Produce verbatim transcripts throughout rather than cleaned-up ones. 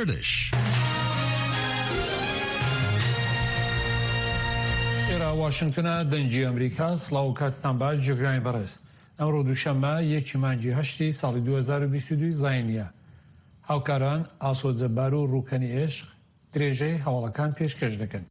Kurdish. إلى واشنطن دنجي أمريكا سلااو کاتتان باش جگرانی برس امرو دوشنبه یکی مانجی هشتی سال دو هزار و بیست و دو زاینیه هاوکاران ئاسۆجە بار و ڕووکەنی عێشق درێژەی هەواڵەکان پێشکەش دەکەن.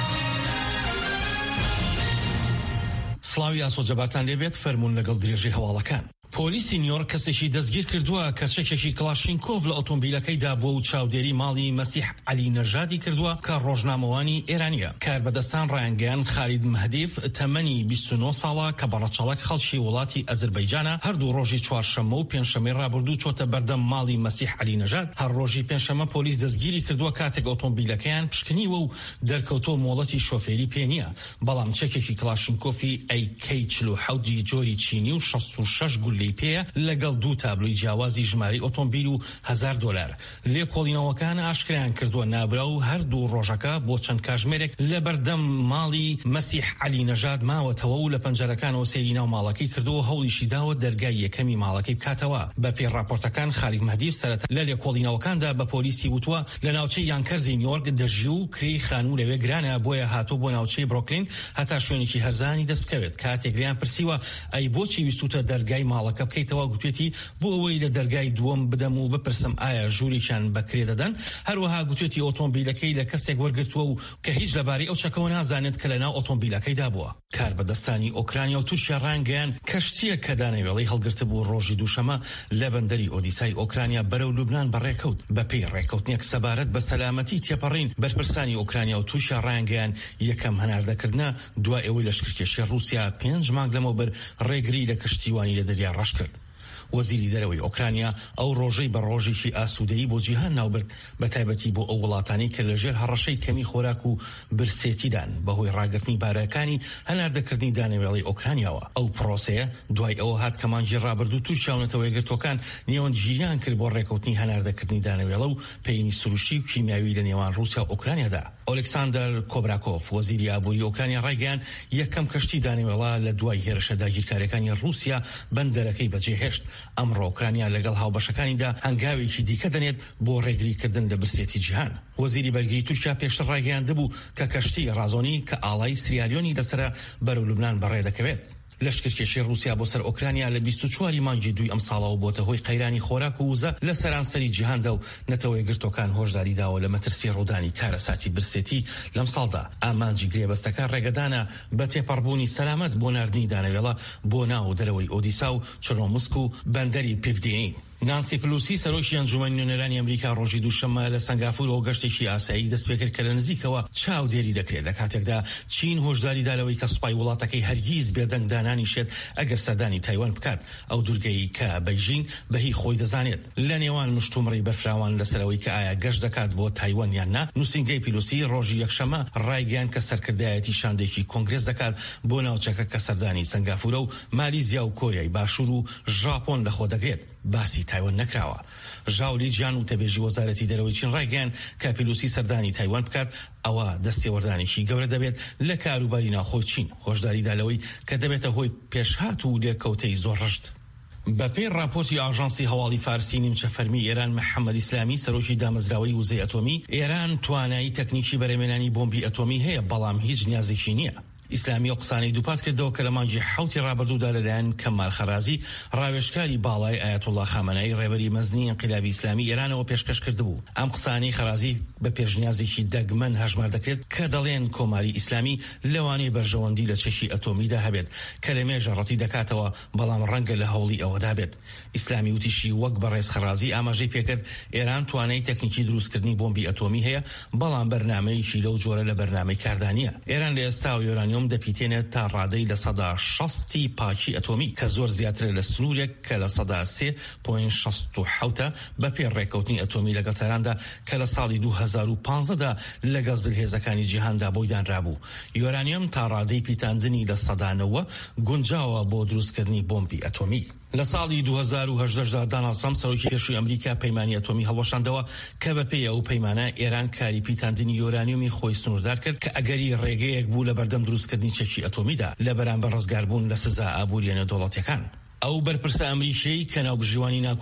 سڵاوی ئاسۆجەبارتان لێبێت فەرموون لەگەڵ درێژەی هەواڵەکان. پۆلیسی نیویۆرک کەسێکی دەستگیر کردووە کە چەکێکی کلاشینکۆڤ لە ئۆتۆمبیلەکەیدا بۆ و چاودێری ماڵی مەسیح عەلی نەژادی کردووە کە ڕۆژنامەوانی ئێرانیە. کاربەدەستان ڕایانگەیان خالید مەهدیف تەمەنی بیست و نۆ ساڵە کە بەڕەچەڵەک خەڵکی وڵاتی ئەزەربەیجانە هەردوو ڕۆژی چوارشەممە و پێنجشەمەی ڕابردوو چۆتە بەردەم ماڵی مەسیح عەلی نەژاد. هەر ڕۆژی پێنجشەممە پۆلیس دەستگیری کردووە کاتێک ئۆتۆمبیلەکەیان پشکنیوە و دەرکەوتۆ مۆڵەتی شۆفێری پێ نییە، بەڵام چەکێکی کلاشینکۆفی ئەی کەی چل و حەوت جۆری چینی و شەست و شەش گولەی پێیە لەگەڵ دوو تابلوی جیاوازی ژماری ئۆتۆمبیل و هەزار دۆلار. لێکۆڵینەوەکان ئاشکرایان کردووە نابرا و هەردوو ڕۆژەکە بۆ چەند کاتژمێرێک لە بەردەم ماڵی مەسیح عەلی نەژاد ماوەتەوە و لە پەنجەرەکانەوە سەیری ناو ماڵەکەی کردووە هەوڵیشی داوە دەرگای یەکەمی ماڵەکەی بکاتەوە. بە پێی راپۆرتەکان خالید مەهدیف سەرەتا لە لێکۆڵینەوەکاندا بە پۆلیسی وتووە لە ناوچەی یانکەرزی نیویۆرک دەژی و کڕی خانوو لەوێ گرانە بۆیە هاتوو بۆ ناوچەی بڕۆکلین هەتا شوێنێکی هەرزانی دەست بکەوێت. کاتێک گریان پرسیوە ئەی بۆچی ویستوتە دەرگای ماڵەکە بکەیتەوە، گوتوێتی بۆ ئەوەی لە دەرگای دووەم بدەم و بپرسم ئایا ژووریشان بەکرێ دەدەن. هەروەها گوتوێتی ئۆتۆمبیلەکەی لە کەسێک وەرگرتووە و کە هیچ لەبارەی ئەو چەکەوە نازانێت کە لەناو ئۆتۆمبیلەکەیدا بووە. کاربەدەستانی ئۆکرانیا و تووشیان ڕانگەیان کەشتیە کە دانەوێڵەی هەڵگرتە بوو ڕۆژی دووشەمە لە بەندەری ئۆدیسای ئۆکرانیا بەرەو لوبنان بەڕێکەوت. بەپێی ڕێکەوتنێک سەبارەت بە سەلامەتی تێپەڕین بەرپرسانی ئۆکرانیا و تووشیان ڕانگەیان یەکەم هەناردەکردنە دوای ئەوەی لەشکرکێشی رووسیا پێنج مانگ لەمەوبەر ڕێگری لە کەشتیوانی لە دەریا ڕەش کرد. وەزیری دەرەوەی ئۆکرانیا ئەو ڕۆژەی بە ڕۆژێکی ئاسوودەیی بۆ جیهان ناوبرد، بە تایبەتی بۆ ئەو وڵاتانی کە لەژێر هەڕەشەی کەمی خۆراک و برسێتیدان بەهۆی ڕاگررتنی بارەکانی هەناردەکردنی دانەوێڵی ئۆکرانیاوە. ئەو پرۆسەیە دوای ئەوە هات کە مانگی ڕابردوو تووشیاونەتەوەی گرتوەکان نێوەنجیان کرد بۆ ڕێکەوتنی هەناردەکردنی دانەوێڵە و پەیوەندی سروشتی و کیمیاوی لە نێوان رووسیا و ئۆکرانیادا. ئۆلێکساندەر کۆبراکۆف وەزیری ئابووری ئۆکرانیا ڕایگەیان یەکەم کەشتی دانەوێڵە لە دوای هێرشە داگیرکاریەکانی رووسیا بەندەرەکەی بەجێهێشت. ئەمڕۆ ئۆکرانیا لەگەڵ هاوبەشەکانیدا هەنگاوێکی دیکە دەنێت بۆ ڕێگریکردن لە برسێتی جیهان. وەزیری بەرگری تووشیا پێشتر ڕایگەیاندبوو کە کەشتی ڕازۆنی کە ئاڵای سریالیۆنی لەسرە بەرەو لوبنان بەڕێ دەکەوێت. لەشکرکێشی رووسیا بۆ سەر ئۆکرانیا لە بیست و چواری مانگی دووی ئەم ساڵەوە بۆتە هۆی قەیرانی خۆراک و وزە لە سەرانسەری جیهاندا و نەتەوەی گرتوەکان هۆشداری داوە لە مەترسی ڕوودانی کارەساتی برسێتی لەم ساڵدا. ئامانجی گرێبەستەکان ڕێگەدانە بە تێپەڕبوونی سەلامەت بۆ ناردنی دانەوێڵە بۆ ناو دەرەوەی ئۆدیسا و چرۆمسک و بەندەری پیڤدینی. نانسی پلوسی سەرۆکی ئەنجومەنی نوێنەرانی ئەمریکا ڕۆژی دووشەممە لە سنگافورەوە گەشتێکی ئاسایی دەست پێ کرد کە لە نزیکەوە چاودێری دەکرێت، لە کاتێکدا چین هۆشداری دالەوەی کە سوپای وڵاتەکەی هەرگیز بێدەنگ دانانیشێت ئەگەر سەردانی تایوان بکات. ئەو دوورگەی کە بەیژین بەهی خۆی دەزانێت لە نێوان مشتومڕی بەرفراوان لەسەرەوەی کە ئایا گەشت دەکات بۆ تایوان یان نا. نووسینگەی پیلوسی ڕۆژی یەکشەممە ڕایگەیان کە سەرکردایەتی شاندێکی کۆنگرێس دەکات بۆ ناوچەکە کە سەردانی سنگافورە و مالیزیا و کۆریای باشوور و ژاپۆن لەخۆ دەگرێت. باسی تایوان نەکراوە. ژاولی جیان و تەبێژی وەزارەتی دەرەوەی چین ڕایگەیان کە پیلوسی سەردانی تایوان بکات ئەوە دەستێوەردانێکی گەورە دەبێت لە کاروباری ناوخۆی چین، هۆشداری دالەوەی کە دەبێتە هۆی پێشهات و لێکەوتەی زۆر ڕشت. بەپێی راپۆرتی ئاژانسی هەواڵی فارسی نیمچە فەرمی ئێران محەممەد ئیسلامی سەرۆکی دامەزراوەی وزەی ئەتۆمی، ئێران توانایی تەکنیکی بەرەمێنانی بۆمبی ئەتۆمی هەیە بەڵام هیچ نیازێکی نییە. ئیسلامی و قسانەی دووپات کردەوە کە لە مانگی حوتی ڕابردوودا لەلایەن کەمال خەرازی ڕاوێژکاری باڵای ئایەتوڵڵا خامنەئی ڕێبەری مەزنی ئینقیلابی ئیسلامی ئێرانەوە پێشکەش کردبوو. ئەم قسانەی خەرازی بە پێشنیازێکی دەگمەن هەژمار دەکرێت کە دەڵێن کۆماری ئیسلامی لەوانەیە بەرژەوەندی لە چەشی ئەتۆمیدا هەبێت کە لە مێژە ڕەتی دەکاتەوە، بەڵام ڕەنگە لە هەوڵی ئەوەدا بێت. ئیسلامی وتیشی وەک بەڕێز خەرازی ئاماژەی پێکرد ئێران توانای تەکنیکی دروستکردنی بۆمبی ئەتۆمی هەیە، بەڵام بەرنامەیەکی لەو جۆرە لە بەرنامەی کاردانیە. ئێران لە ئێستا و یۆرانیۆم دەپیتێنێت تا ڕادەی لە سەدا شەستی پاکی ئەتۆمی کە زۆر زیاتر لە سنوورێک کە لە سەدا سێ پۆین شەست و حەوتە بەپێ ڕێکەوتنی ئەتۆمی لەگەڵ تەراندا کە لە ساڵی دوو هەزار و پانزەدا لەگەڵ زلهێزەکانی جیهاندا بۆی دانرابوو. یۆرانیۆم تا ڕادەی پیتاندنی لە سەدانەوە گونجاوە بۆ دروستکردنی بۆمبی ئەتۆمی. لە ساڵی دوو هەزار و هەژدەدا داناڵد ترامپ سەرۆکی پێشووی ئەمریکا پەیمانی ئەتۆمی هەڵوەشاندەوە کە بەپێی ئەو پەیمانە ئێران کاری پیتاندنی یۆرانیۆمی خۆی سنووردار کرد کە ئەگەری ڕێگەیەک بوو لە بەردەم دروستکردنی چەکی ئەتۆمیدا لە بەرامبەر ڕزگاربوون لە سزا ئابووریە نێودەوڵەتیەکان. ئەو بەرپرسە ئەمریکیی کە ناوبژیوانی